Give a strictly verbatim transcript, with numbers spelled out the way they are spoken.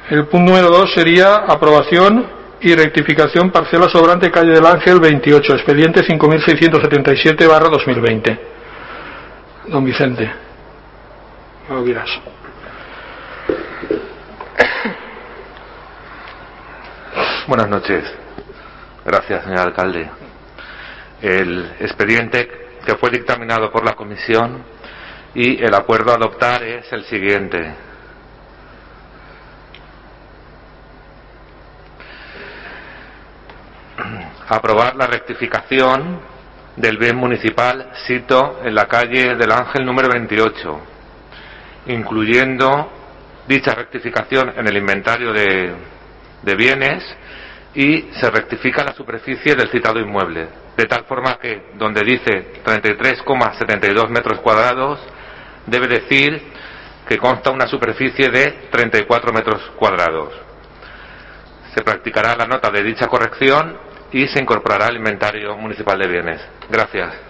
El punto número dos sería aprobación y rectificación parcela sobrante calle del Ángel veintiocho, expediente cinco mil seiscientos setenta y siete barra dos mil veinte. Don Vicente, no lo dirás. Buenas noches. Gracias, señor alcalde. El expediente que fue dictaminado por la comisión y el acuerdo a adoptar es el siguiente. Aprobar la rectificación del bien municipal sito en la calle del Ángel número veintiocho, incluyendo dicha rectificación en el inventario de, de bienes, y se rectifica la superficie del citado inmueble, de tal forma que donde dice treinta y tres coma setenta y dos metros cuadrados debe decir que consta una superficie de treinta y cuatro metros cuadrados. Se practicará la nota de dicha corrección y se incorporará al inventario municipal de bienes. Gracias.